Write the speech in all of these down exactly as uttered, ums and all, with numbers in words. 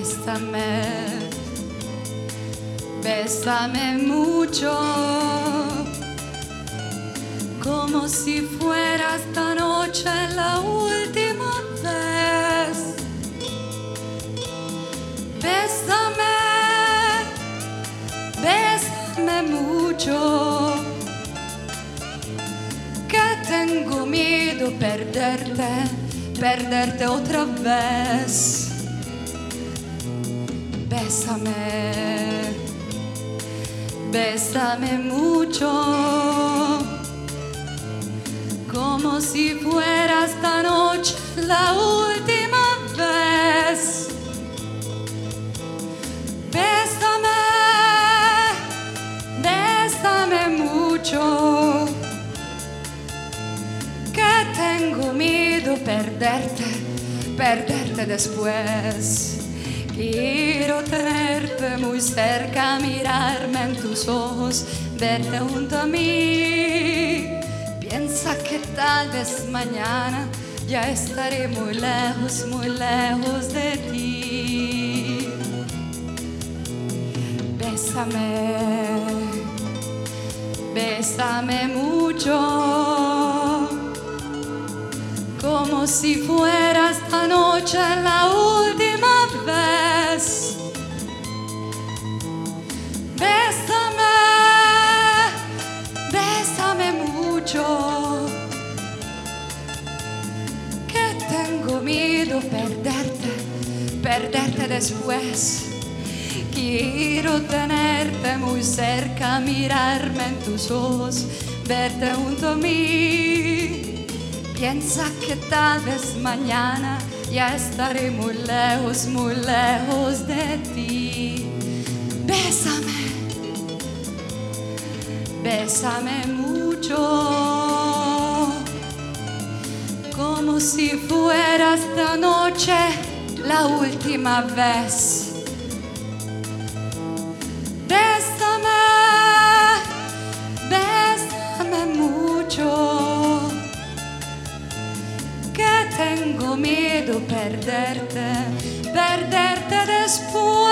Bésame, bésame mucho, como si fuera esta noche la última vez. Bésame, bésame mucho, que tengo miedo perderte, perderte otra vez. Bésame, bésame mucho, como si fuera esta noche la última vez. Bésame, bésame mucho, que tengo miedo perderte, perderte después. Quiero tenerte muy cerca, mirarme en tus ojos, verte junto a mí. Piensa que tal vez mañana ya estaré muy lejos, muy lejos de ti. Bésame, bésame mucho, como si fuera esta noche la última vez. Bésame, bésame mucho, que tengo miedo perderte, perderte después. Quiero tenerte muy cerca, mirarme en tus ojos, verte junto a mí. Piensa que tal vez mañana ya estaré muy lejos, muy lejos de ti. Bésame, bésame mucho, como si fuera esta noche la última vez. Bésame, bésame mucho, que tengo miedo perderte, perderte después.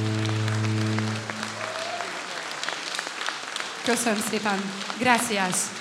Köszönöm szépen. Gracias.